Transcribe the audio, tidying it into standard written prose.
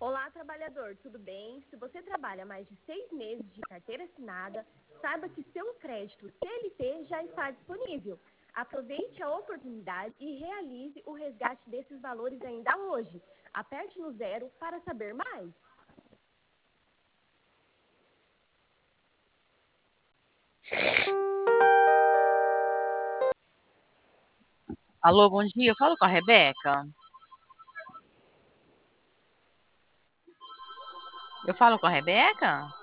Olá, trabalhador, tudo bem? Se você trabalha mais de 6 meses de carteira assinada, saiba que seu crédito CLT já está disponível. Aproveite a oportunidade e realize o resgate desses valores ainda hoje. Aperte no zero para saber mais. Alô, bom dia. Eu falo com a Rebeca. Eu falo com a Rebeca?